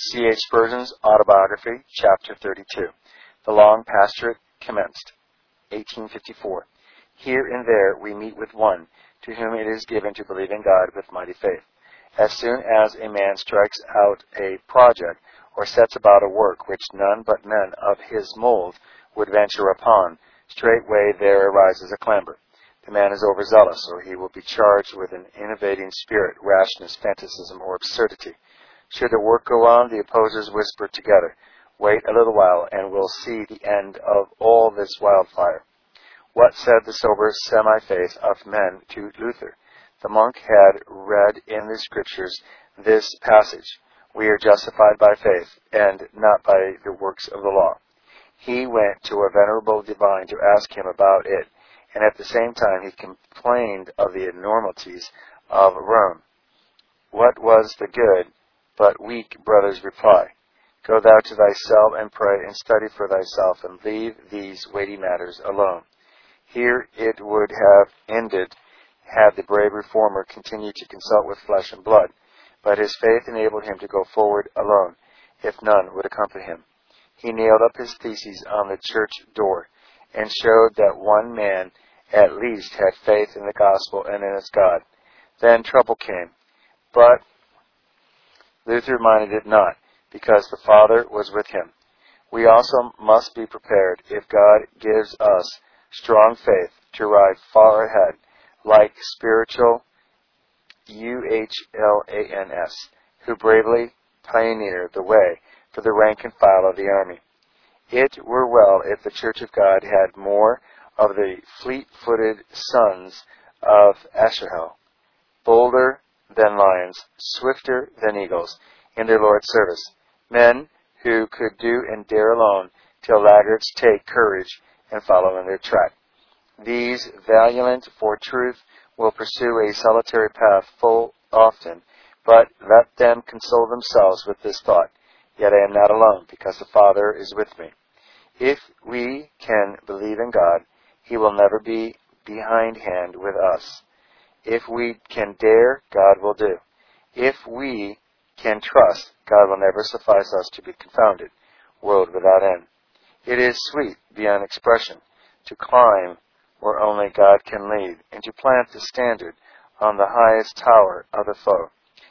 C. H. Spurgeon's Autobiography, Chapter 32. The Long Pastorate Commenced, 1854. Here and there we meet with one to whom it is given to believe in God with mighty faith. As soon as a man strikes out a project or sets about a work which none but men of his mold would venture upon, straightway there arises a clamor. The man is overzealous, or he will be charged with an innovating spirit, rashness, fanaticism, or absurdity. Should the work go on, the opposers whisper together, "Wait a little while, and we'll see the end of all this wildfire." What said the sober semi-faith of men to Luther? The monk had read in the Scriptures this passage, "We are justified by faith, and not by the works of the law." He went to a venerable divine to ask him about it, and at the same time he complained of the enormities of Rome. What was the good but weak brother's reply? "Go thou to thyself and pray and study for thyself, and leave these weighty matters alone." Here it would have ended had the brave reformer continued to consult with flesh and blood, but his faith enabled him to go forward alone, if none would accompany him. He nailed up his theses on the church door, and showed that one man at least had faith in the gospel and in its God. Then trouble came, but Luther minded it not, because the Father was with him. We also must be prepared, if God gives us strong faith, to ride far ahead, like spiritual UHLANS, who bravely pioneer the way for the rank and file of the army. It were well if the Church of God had more of the fleet-footed sons of Asahel, bolder than lions, swifter than eagles, in their Lord's service, men who could do and dare alone, till laggards take courage and follow in their track. These, valiant for truth, will pursue a solitary path full often, but let them console themselves with this thought, "Yet I am not alone, because the Father is with me." If we can believe in God, He will never be behindhand with us. If we can dare, God will do. If we can trust, God will never suffice us to be confounded, world without end. It is sweet beyond expression to climb where only God can lead, and to plant the standard on the highest tower of the foe.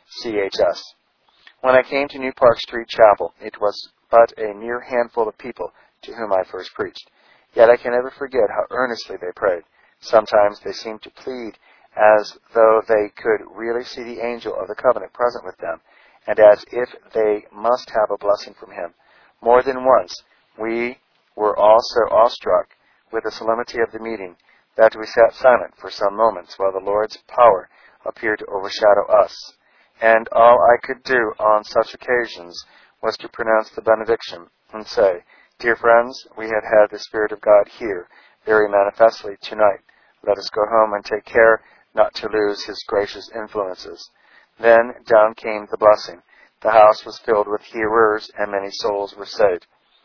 C.H.S. When I came to New Park Street Chapel, it was but a mere handful of people to whom I first preached. Yet I can never forget how earnestly they prayed. Sometimes they seemed to plead as though they could really see the angel of the covenant present with them, and as if they must have a blessing from him. More than once we were all so awestruck with the solemnity of the meeting that we sat silent for some moments while the Lord's power appeared to overshadow us. And all I could do on such occasions was to pronounce the benediction and say, "Dear friends, we have had the Spirit of God here very manifestly tonight. Let us go home and take care not to lose His gracious influences." Then down came the blessing. The house was filled with hearers, and many souls were saved.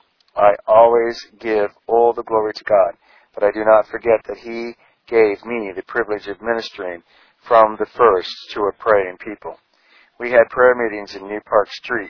I always give all the glory to God, but I do not forget that He gave me the privilege of ministering from the first to a praying people. We had prayer meetings in New Park Street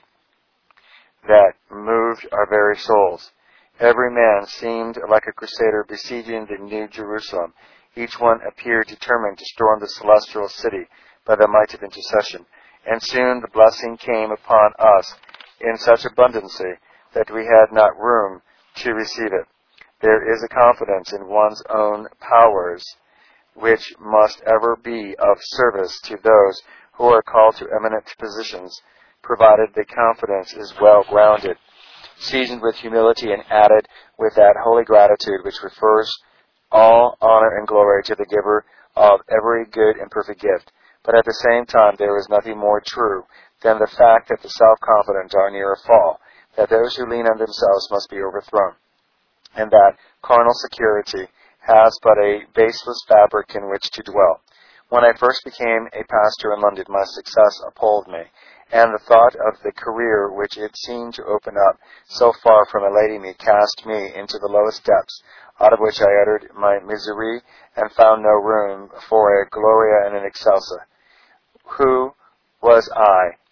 that moved our very souls. Every man seemed like a crusader besieging the New Jerusalem. Each one appeared determined to storm the celestial city by the might of intercession. And soon the blessing came upon us in such abundancy that we had not room to receive it. There is a confidence in one's own powers which must ever be of service to those who are called to eminent positions, provided the confidence is well grounded, seasoned with humility, and added with that holy gratitude which refers all honor and glory to the giver of every good and perfect gift. But at the same time, there is nothing more true than the fact that the self-confident are near a fall, that those who lean on themselves must be overthrown, and that carnal security has but a baseless fabric in which to dwell. When I first became a pastor in London, my success appalled me, and the thought of the career which it seemed to open up so far from elating me cast me into the lowest depths, out of which I uttered my misery and found no room for a Gloria and an Excelsa. Who was I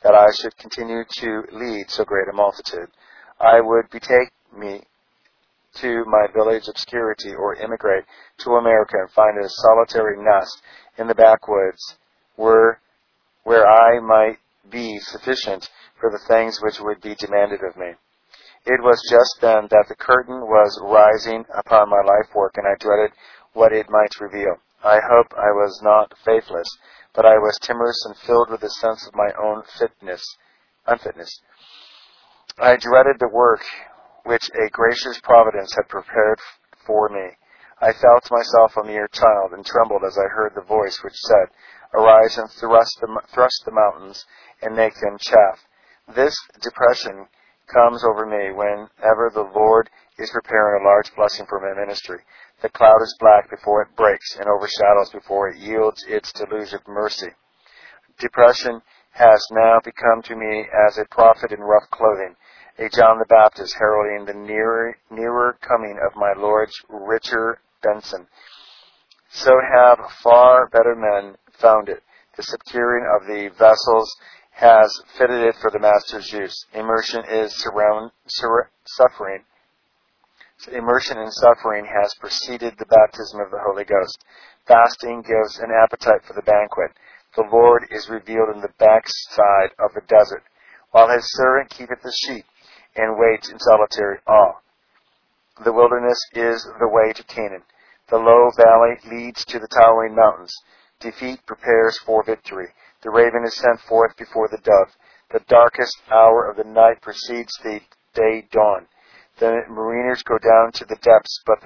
that I should continue to lead so great a multitude. I would betake me to my village obscurity or emigrate to America and find a solitary nest in the backwoods where I might be sufficient for the things which would be demanded of me. It was just then that the curtain was rising upon my life work, and I dreaded what it might reveal. I hope I was not faithless, but I was timorous and filled with a sense of my own unfitness. I dreaded the work which a gracious providence had prepared for me. I felt myself a mere child, and trembled as I heard the voice which said, "Arise and thrust the mountains, and make them chaff." This depression comes over me whenever the Lord is preparing a large blessing for my ministry. The cloud is black before it breaks, and overshadows before it yields its deluge of mercy. Depression has now become to me as a prophet in rough clothing, a John the Baptist heralding the nearer coming of my Lord's richer Benson. So have far better men found it. The securing of the vessels has fitted it for the Master's use. Immersion in suffering has preceded the baptism of the Holy Ghost. Fasting gives an appetite for the banquet. The Lord is revealed in the backside of the desert, while his servant keepeth the sheep, and waits in solitary awe. The wilderness is the way to Canaan. The low valley leads to the towering mountains. Defeat prepares for victory. The raven is sent forth before the dove. The darkest hour of the night precedes the day dawn. The mariners go down to the depths, but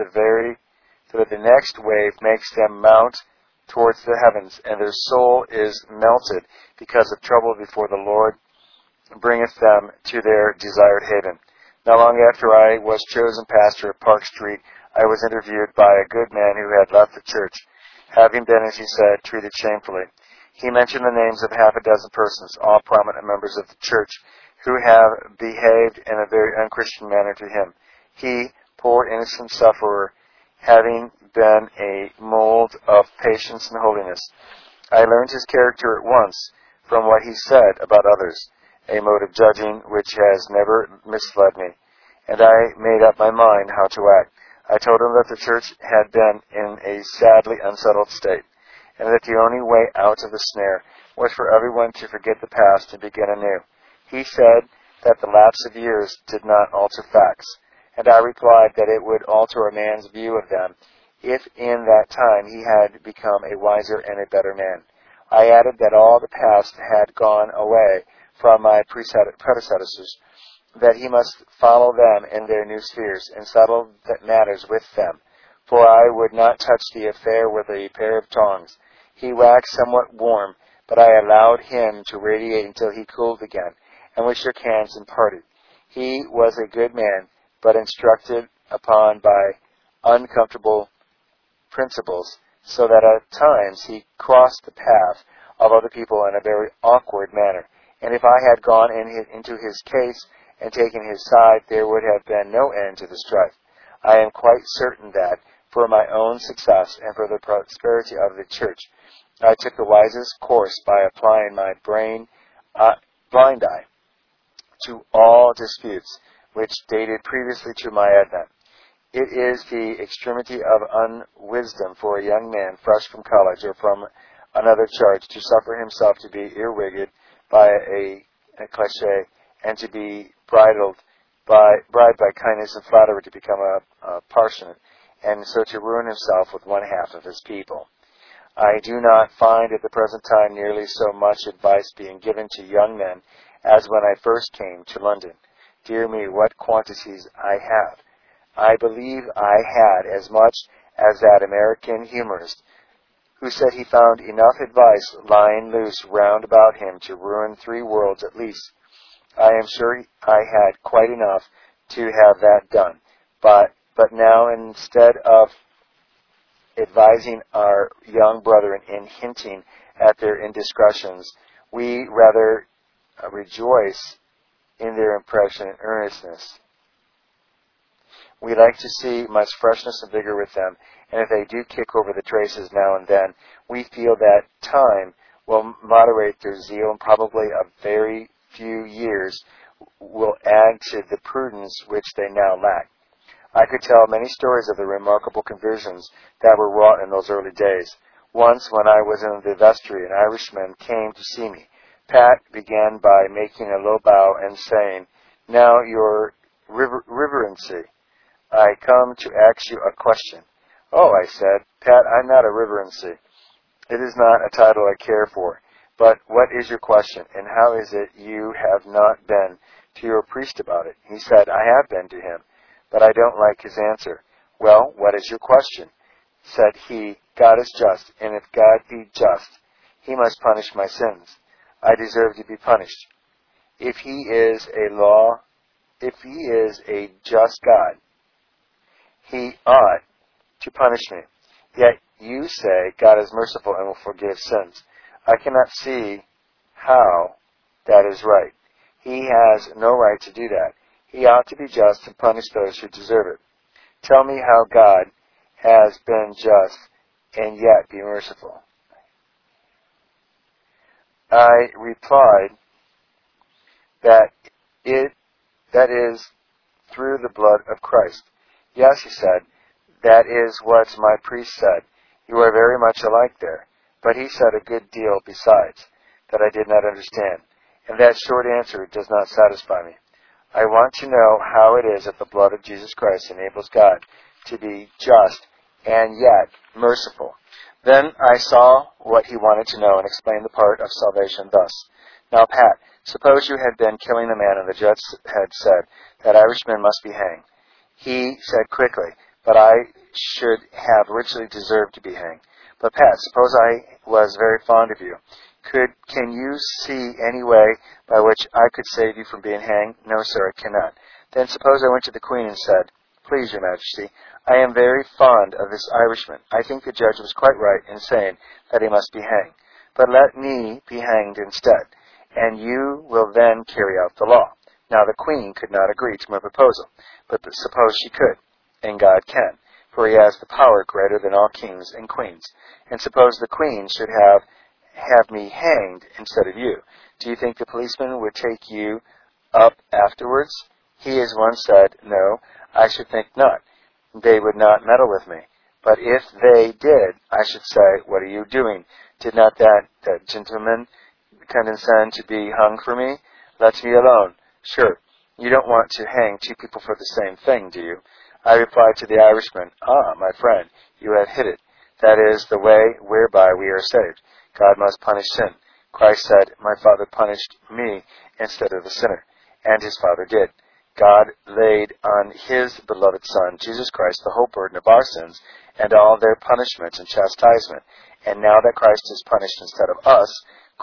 the next wave makes them mount towards the heavens, and their soul is melted because of trouble before the Lord bringeth them to their desired haven. Not long after I was chosen pastor of Park Street, I was interviewed by a good man who had left the church, having been, as he said, treated shamefully. He mentioned the names of half a dozen persons, all prominent members of the church, who have behaved in a very unchristian manner to him. He, poor innocent sufferer, having been a mold of patience and holiness. I learned his character at once from what he said about others, a mode of judging which has never misled me, and I made up my mind how to act. I told him that the church had been in a sadly unsettled state, and that the only way out of the snare was for everyone to forget the past and begin anew. He said that the lapse of years did not alter facts, and I replied that it would alter a man's view of them if in that time he had become a wiser and a better man. I added that all the past had gone away from my predecessors, that he must follow them in their new spheres and settle matters with them, for I would not touch the affair with a pair of tongs. He waxed somewhat warm, but I allowed him to radiate until he cooled again, and we shook hands and parted. He was a good man, but instructed upon by uncomfortable principles, so that at times he crossed the path of other people in a very awkward manner. And if I had gone into his case and taken his side, there would have been no end to the strife. I am quite certain that, for my own success and for the prosperity of the church, I took the wisest course by applying my blind eye to all disputes which dated previously to my advent. It is the extremity of unwisdom for a young man fresh from college or from another charge to suffer himself to be earwigged by a cliché, and to be bribed by kindness and flattery to become a parson, and so to ruin himself with one half of his people. I do not find at the present time nearly so much advice being given to young men as when I first came to London. Dear me, what quantities I have! I believe I had as much as that American humorist who said he found enough advice lying loose round about him to ruin 3 worlds at least. I am sure I had quite enough to have that done. But now, instead of advising our young brethren in hinting at their indiscretions, we rather rejoice in their impression and earnestness. We like to see much freshness and vigor with them, and if they do kick over the traces now and then, we feel that time will moderate their zeal, and probably a very few years will add to the prudence which they now lack. I could tell many stories of the remarkable conversions that were wrought in those early days. Once, when I was in the vestry, an Irishman came to see me. Pat began by making a low bow and saying, "Now, your reverency, I come to ask you a question." "Oh," I said, "Pat, I'm not a reverency. It is not a title I care for. But what is your question, and how is it you have not been to your priest about it?" He said, "I have been to him, but I don't like his answer." "Well, what is your question?" Said he, "God is just, and if God be just, he must punish my sins. I deserve to be punished. If he is a just God, he ought to punish me. Yet you say God is merciful and will forgive sins. I cannot see how that is right. He has no right to do that. He ought to be just and punish those who deserve it. Tell me how God has been just and yet be merciful." I replied that is through the blood of Christ. "Yes," he said, "that is what my priest said. You are very much alike there." But he said a good deal besides that I did not understand, and that short answer does not satisfy me. I want to know how it is that the blood of Jesus Christ enables God to be just and yet merciful. Then I saw what he wanted to know and explained the part of salvation thus. "Now, Pat, suppose you had been killing a man and the judge had said, 'That Irishman must be hanged.' He said quickly, 'But I should have richly deserved to be hanged.' But, Pat, suppose I was very fond of you. Can you see any way by which I could save you from being hanged?" "No, sir, I cannot." "Then suppose I went to the Queen and said, 'Please, Your Majesty, I am very fond of this Irishman. I think the judge was quite right in saying that he must be hanged. But let me be hanged instead, and you will then carry out the law.' Now the Queen could not agree to my proposal, but suppose she could, and God can, for he has the power greater than all kings and queens. And suppose the Queen should have me hanged instead of you. Do you think the policeman would take you up afterwards?" He as one said, "No, I should think not. They would not meddle with me. But if they did, I should say, 'What are you doing? Did not that gentleman condescend to be hung for me? Let me alone.' Sure, you don't want to hang two people for the same thing, do you?" I replied to the Irishman, "Ah, my friend, you have hit it. That is the way whereby we are saved. God must punish sin. Christ said, 'My Father punished me instead of the sinner.' And his Father did. God laid on his beloved Son, Jesus Christ, the whole burden of our sins and all their punishment and chastisement. And now that Christ is punished instead of us,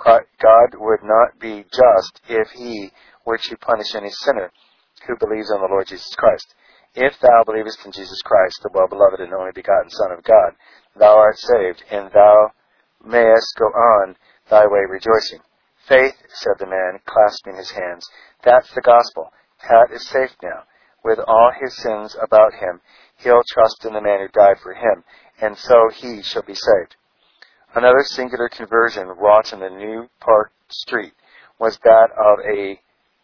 God would not be just if he were to punish any sinner who believes on the Lord Jesus Christ. If thou believest in Jesus Christ, the well-beloved and only begotten Son of God, thou art saved, and thou mayest go on thy way rejoicing." "Faith," said the man, clasping his hands. "That's the gospel. Pat is safe now. With all his sins about him, he'll trust in the man who died for him, and so he shall be saved." Another singular conversion wrought in the New Park Street was that of a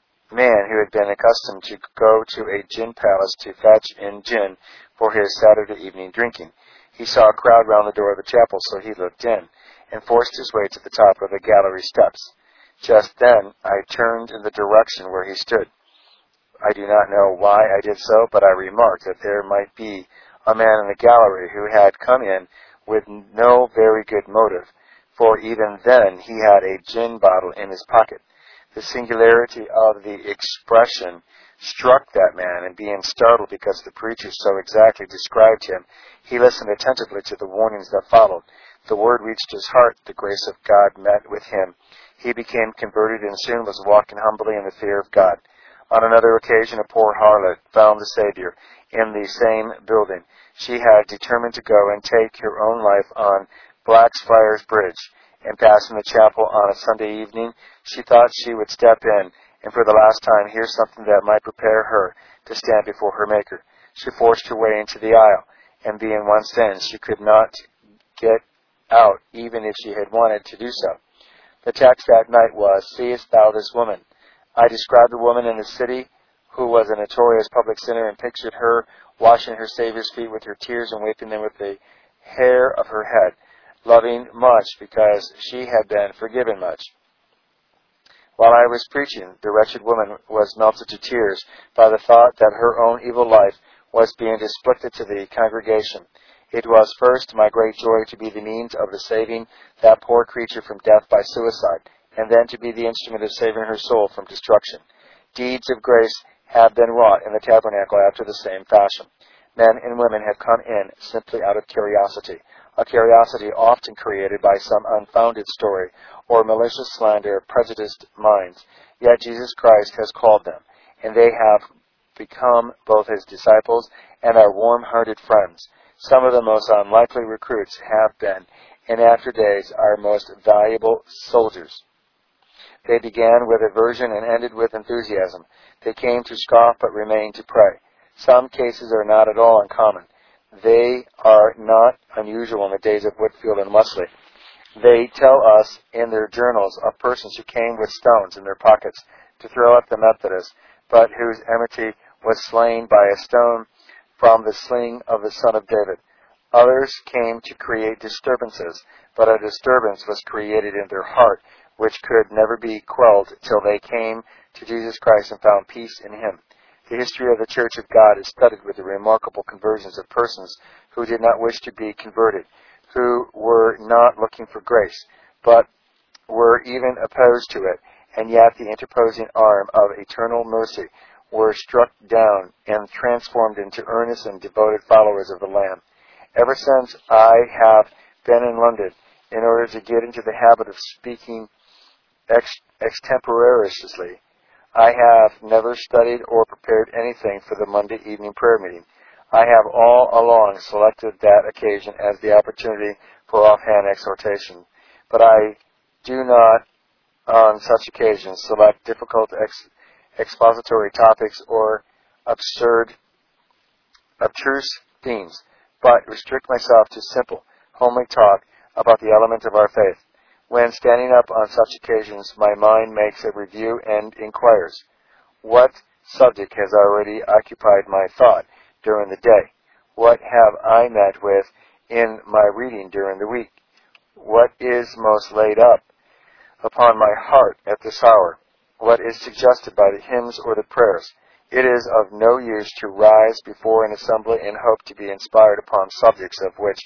man who had been accustomed to go to a gin palace to fetch in gin for his Saturday evening drinking. He saw a crowd round the door of the chapel, so he looked in, and forced his way to the top of the gallery steps. Just then I turned in the direction where he stood. I do not know why I did so, but I remarked that there might be a man in the gallery who had come in with no very good motive, for even then he had a gin bottle in his pocket. The singularity of the expression struck that man, and being startled because the preacher so exactly described him, he listened attentively to the warnings that followed. The word reached his heart. The grace of God met with him. He became converted and soon was walking humbly in the fear of God. On another occasion, a poor harlot found the Savior in the same building. She had determined to go and take her own life on Blackfriars Bridge, and passing the chapel on a Sunday evening, she thought she would step in and for the last time hear something that might prepare her to stand before her Maker. She forced her way into the aisle, and being once in, she could not get out even if she had wanted to do so. The text that night was, "Seest thou this woman?" I described the woman in the city who was a notorious public sinner and pictured her washing her Savior's feet with her tears and wiping them with the hair of her head, loving much because she had been forgiven much. While I was preaching, the wretched woman was melted to tears by the thought that her own evil life was being displayed to the congregation. It was first my great joy to be the means of the saving that poor creature from death by suicide, and then to be the instrument of saving her soul from destruction. Deeds of grace have been wrought in the tabernacle after the same fashion. Men and women have come in simply out of curiosity, a curiosity often created by some unfounded story or malicious slander of prejudiced minds. Yet Jesus Christ has called them, and they have become both his disciples and our warm-hearted friends. Some of the most unlikely recruits have been, in after days, our most valuable soldiers. They began with aversion and ended with enthusiasm. They came to scoff but remained to pray. Some cases are not at all uncommon. They are not unusual in the days of Whitefield and Wesley. They tell us in their journals of persons who came with stones in their pockets to throw at the Methodists, but whose enmity was slain by a stone from the sling of the Son of David. Others came to create disturbances, but a disturbance was created in their heart, which could never be quelled till they came to Jesus Christ and found peace in him. The history of the Church of God is studded with the remarkable conversions of persons who did not wish to be converted, who were not looking for grace, but were even opposed to it, and yet the interposing arm of eternal mercy were struck down and transformed into earnest and devoted followers of the Lamb. Ever since I have been in London, in order to get into the habit of speaking extemporaneously, I have never studied or prepared anything for the Monday evening prayer meeting. I have all along selected that occasion as the opportunity for offhand exhortation, but I do not, on such occasions, select difficult expository topics or abstruse themes, but restrict myself to simple, homely talk about the elements of our faith. When standing up on such occasions, my mind makes a review and inquires, what subject has already occupied my thought during the day? What have I met with in my reading during the week? What is most laid up upon my heart at this hour? What is suggested by the hymns or the prayers? It is of no use to rise before an assembly and hope to be inspired upon subjects of which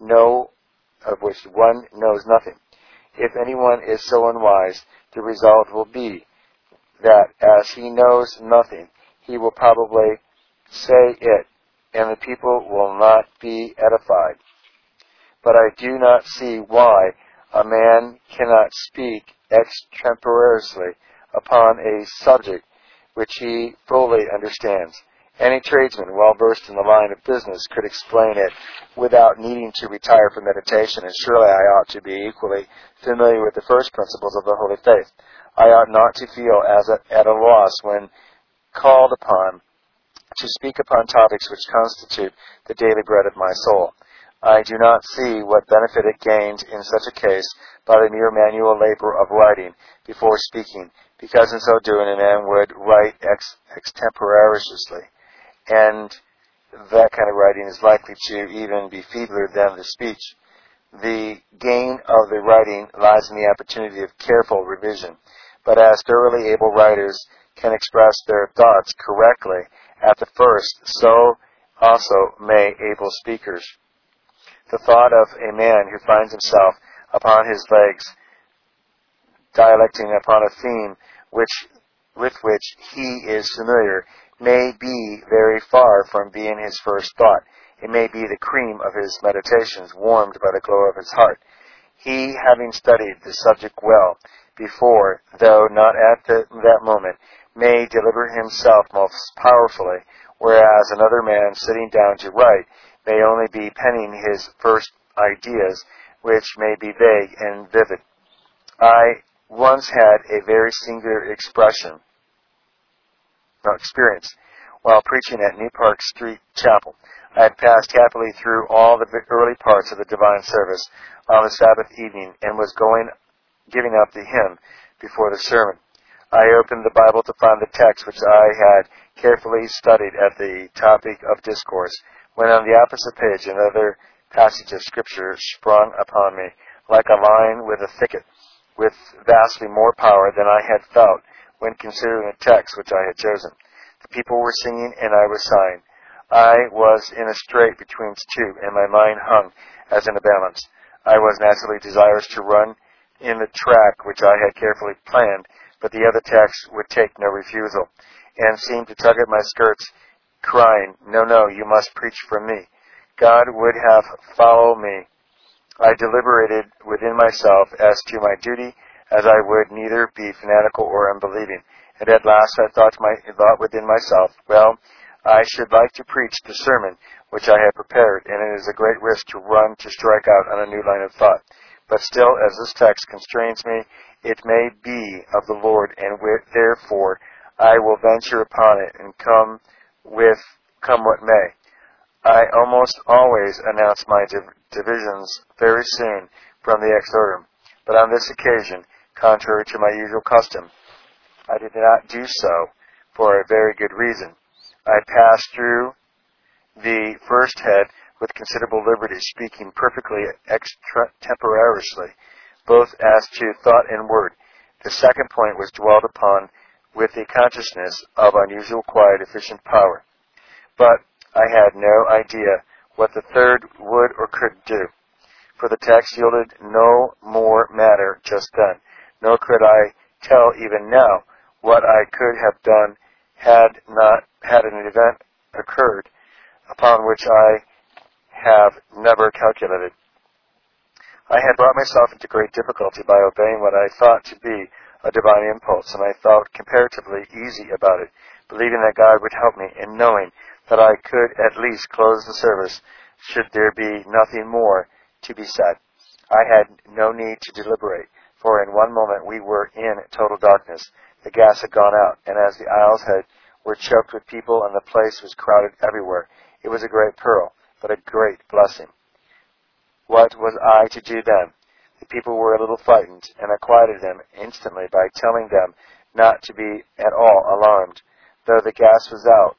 one knows nothing. If anyone is so unwise, the result will be that, as he knows nothing, he will probably say it, and the people will not be edified. But I do not see why a man cannot speak extemporaneously upon a subject which he fully understands. Any tradesman well versed in the line of business could explain it without needing to retire for meditation, and surely I ought to be equally familiar with the first principles of the holy faith. I ought not to feel at a loss when called upon to speak upon topics which constitute the daily bread of my soul. I do not see what benefit it gained in such a case by the mere manual labor of writing before speaking, because in so doing a man would write extemporaneously, and that kind of writing is likely to even be feebler than the speech. The gain of the writing lies in the opportunity of careful revision, but as thoroughly able writers can express their thoughts correctly at the first, so also may able speakers. The thought of a man who finds himself upon his legs dialecting upon a theme with which he is familiar may be very far from being his first thought. It may be the cream of his meditations, warmed by the glow of his heart. He, having studied the subject well before, though not at that moment, may deliver himself most powerfully, whereas another man sitting down to write may only be penning his first ideas, which may be vague and vivid. I once had a very singular experience while preaching at New Park Street Chapel. I had passed happily through all the early parts of the divine service on the Sabbath evening and was giving up the hymn before the sermon. I opened the Bible to find the text which I had carefully studied at the topic of discourse, when on the opposite page another passage of Scripture sprung upon me, like a lion with a thicket, with vastly more power than I had felt when considering the text which I had chosen. The people were singing, and I was sighing. I was in a strait between two, and my mind hung as in a balance. I was naturally desirous to run in the track which I had carefully planned, but the other text would take no refusal, and seemed to tug at my skirts, crying, "No, no, you must preach from me." God would have followed me. I deliberated within myself as to my duty, as I would neither be fanatical or unbelieving. And at last I thought within myself, well, I should like to preach the sermon which I have prepared, and it is a great risk to strike out on a new line of thought. But still, as this text constrains me, it may be of the Lord, and therefore I will venture upon it, and come what may. I almost always announce my divisions very soon from the exordium, but on this occasion, contrary to my usual custom, I did not do so for a very good reason. I passed through the first head with considerable liberty, speaking perfectly extemporaneously, both as to thought and word. The second point was dwelt upon with the consciousness of unusual quiet, efficient power. But I had no idea what the third would or could do, for the text yielded no more matter just then, nor could I tell even now what I could have done had an event occurred upon which I have never calculated. I had brought myself into great difficulty by obeying what I thought to be a divine impulse, and I felt comparatively easy about it, believing that God would help me, and knowing that I could at least close the service should there be nothing more to be said. I had no need to deliberate, for in one moment we were in total darkness. The gas had gone out, and as the aisles were choked with people and the place was crowded everywhere, it was a great peril, but a great blessing. What was I to do then? The people were a little frightened, and I quieted them instantly by telling them not to be at all alarmed, though the gas was out,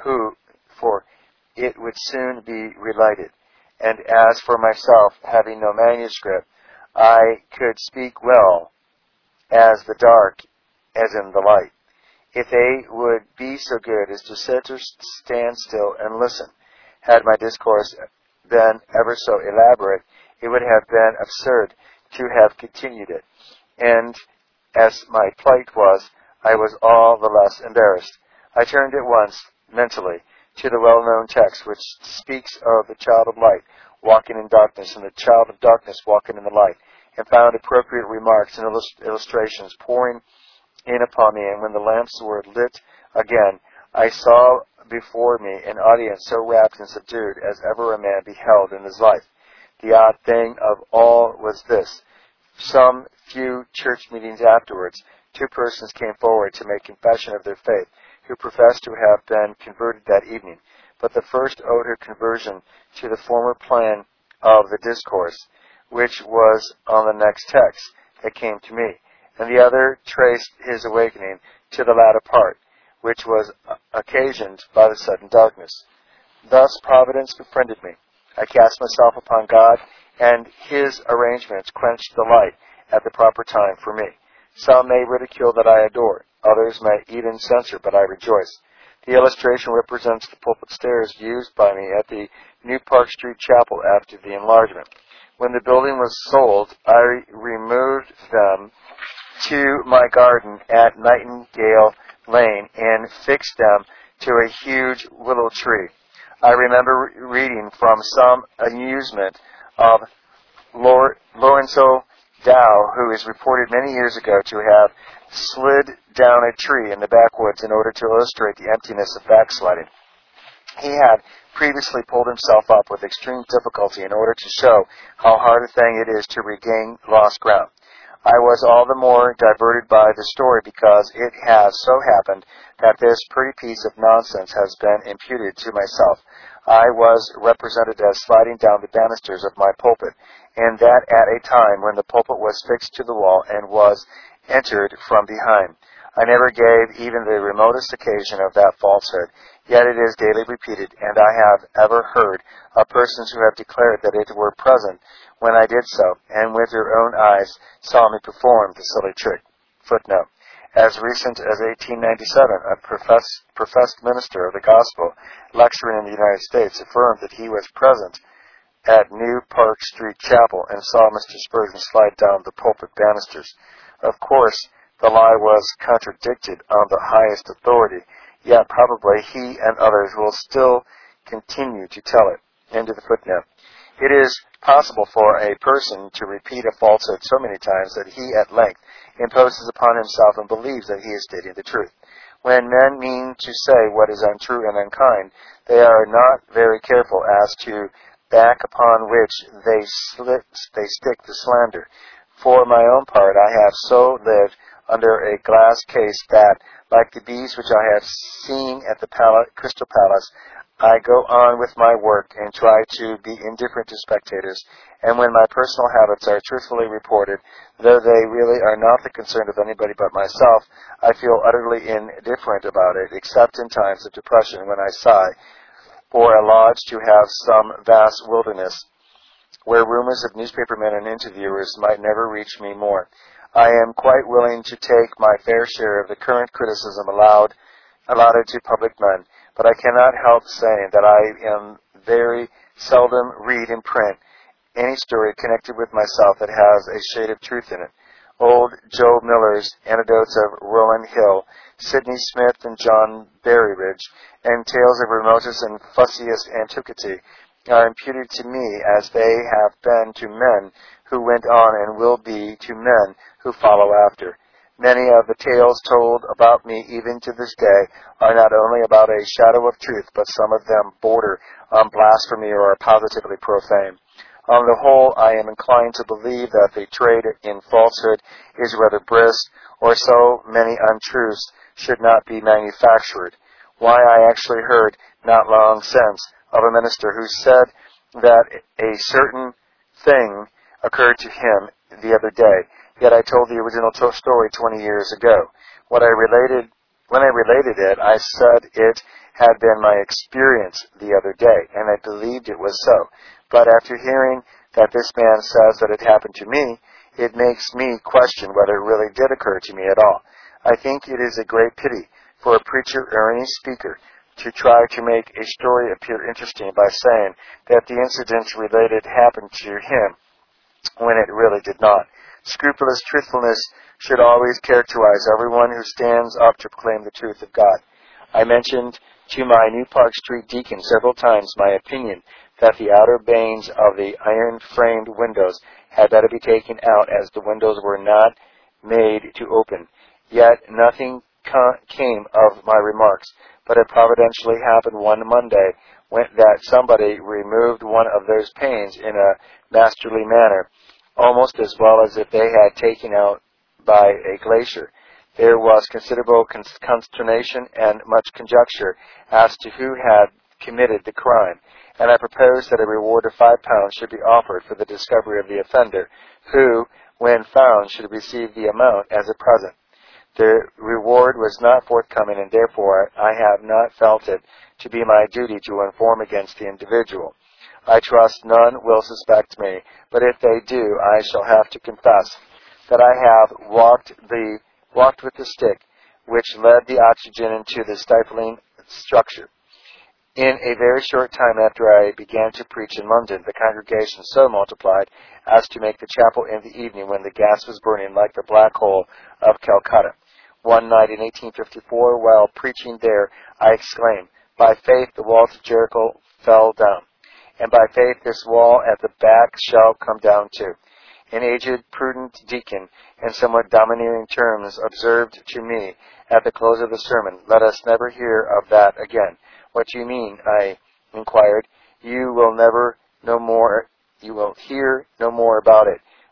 for it would soon be relighted. And as for myself, having no manuscript, I could speak well as the dark as in the light. If they would be so good as to sit or stand still and listen, had my discourse been ever so elaborate, it would have been absurd to have continued it. And as my plight was, I was all the less embarrassed. I turned at once, mentally, to the well-known text which speaks of the child of light walking in darkness and the child of darkness walking in the light, and found appropriate remarks and illustrations pouring in upon me. And when the lamps were lit again, I saw before me an audience so rapt and subdued as ever a man beheld in his life. The odd thing of all was this. Some few church meetings afterwards, two persons came forward to make confession of their faith, who professed to have been converted that evening. But the first owed her conversion to the former plan of the discourse, which was on the next text that came to me, and the other traced his awakening to the latter part, which was occasioned by the sudden darkness. Thus Providence befriended me. I cast myself upon God, and His arrangements quenched the light at the proper time for me. Some may ridicule that I adore, others may even censure, but I rejoice. The illustration represents the pulpit stairs used by me at the New Park Street Chapel after the enlargement. When the building was sold, I removed them to my garden at Nightingale Lane and fixed them to a huge willow tree. I remember reading from some amusement of Lorenzo Dow, who is reported many years ago to have slid down a tree in the backwoods in order to illustrate the emptiness of backsliding. He had previously pulled himself up with extreme difficulty in order to show how hard a thing it is to regain lost ground. I was all the more diverted by the story because it has so happened that this pretty piece of nonsense has been imputed to myself. I was represented as sliding down the banisters of my pulpit, and that at a time when the pulpit was fixed to the wall and was entered from behind. I never gave even the remotest occasion of that falsehood, yet it is daily repeated, and I have ever heard of persons who have declared that it were present when I did so, and with their own eyes saw me perform the silly trick. Footnote. As recent as 1897, a professed minister of the gospel, lecturing in the United States, affirmed that he was present at New Park Street Chapel and saw Mr. Spurgeon slide down the pulpit banisters. Of course, the lie was contradicted on the highest authority, yet probably he and others will still continue to tell it. End of the footnote. It is possible for a person to repeat a falsehood so many times that he at length imposes upon himself and believes that he is stating the truth. When men mean to say what is untrue and unkind, they are not very careful as to back upon which they stick the slander. For my own part, I have so lived under a glass case that, like the bees which I have seen at the Crystal Palace, I go on with my work and try to be indifferent to spectators, and when my personal habits are truthfully reported, though they really are not the concern of anybody but myself, I feel utterly indifferent about it, except in times of depression when I sigh for a lodge to have some vast wilderness where rumors of newspapermen and interviewers might never reach me more. I am quite willing to take my fair share of the current criticism allotted to public men, but I cannot help saying that I am very seldom read in print any story connected with myself that has a shade of truth in it. Old Joe Miller's anecdotes of Rowland Hill, Sidney Smith and John Berryridge, and tales of remotest and fussiest antiquity are imputed to me as they have been to men who went on and will be to men who follow after. Many of the tales told about me even to this day are not only about a shadow of truth, but some of them border on blasphemy or are positively profane. On the whole, I am inclined to believe that the trade in falsehood is rather brisk, or so many untruths should not be manufactured. Why, I actually heard, not long since, of a minister who said that a certain thing occurred to him the other day, yet I told the original story 20 years ago. When I related it, I said it had been my experience the other day, and I believed it was so. But after hearing that this man says that it happened to me, it makes me question whether it really did occur to me at all. I think it is a great pity for a preacher or any speaker to try to make a story appear interesting by saying that the incidents related happened to him when it really did not. Scrupulous truthfulness should always characterize everyone who stands up to proclaim the truth of God. I mentioned to my New Park Street deacon several times my opinion that the outer banes of the iron-framed windows had better be taken out, as the windows were not made to open. Yet nothing came of my remarks, but it providentially happened one Monday that somebody removed one of those panes in a masterly manner, almost as well as if they had taken out by a glacier. There was considerable consternation and much conjecture as to who had committed the crime, and I proposed that a reward of £5 should be offered for the discovery of the offender, who, when found, should receive the amount as a present. The reward was not forthcoming, and therefore I have not felt it to be my duty to inform against the individual. I trust none will suspect me, but if they do, I shall have to confess that I have walked with the stick which led the oxygen into the stifling structure. In a very short time after I began to preach in London, the congregation so multiplied as to make the chapel in the evening when the gas was burning like the black hole of Calcutta. One night in 1854, while preaching there, I exclaimed, "By faith the walls of Jericho fell down, and by faith this wall at the back shall come down too." An aged, prudent deacon, in somewhat domineering terms, observed to me at the close of the sermon, "Let us never hear of that again." "What do you mean?" I inquired. You will hear no more about it.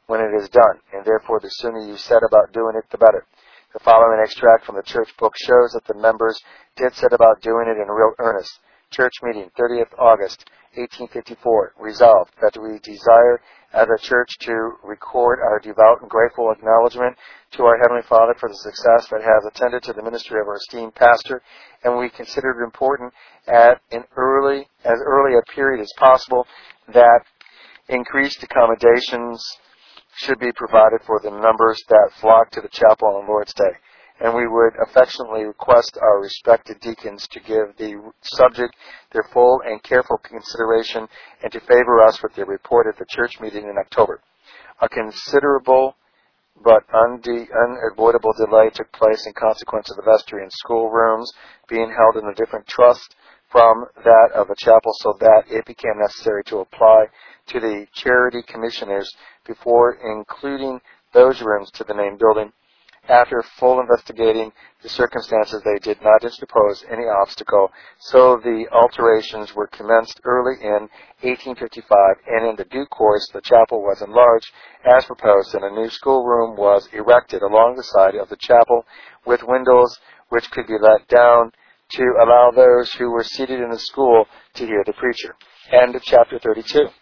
when it is done, and therefore the sooner you set about doing it, the better. The following extract from the church book shows that the members did set about doing it in real earnest. Church meeting, 30th August, 1854. Resolved that we desire as a church to record our devout and grateful acknowledgement to our Heavenly Father for the success that has attended to the ministry of our esteemed pastor, and we consider it important at as early a period as possible that increased accommodations should be provided for the numbers that flock to the chapel on Lord's Day. And we would affectionately request our respected deacons to give the subject their full and careful consideration and to favor us with their report at the church meeting in October. A considerable but unavoidable delay took place in consequence of the vestry and schoolrooms being held in a different trust from that of the chapel, so that it became necessary to apply to the charity commissioners before including those rooms to the named building. After full investigating the circumstances, they did not interpose any obstacle, so the alterations were commenced early in 1855, and in the due course the chapel was enlarged as proposed, and a new schoolroom was erected along the side of the chapel with windows which could be let down to allow those who were seated in the school to hear the preacher. End of chapter 32.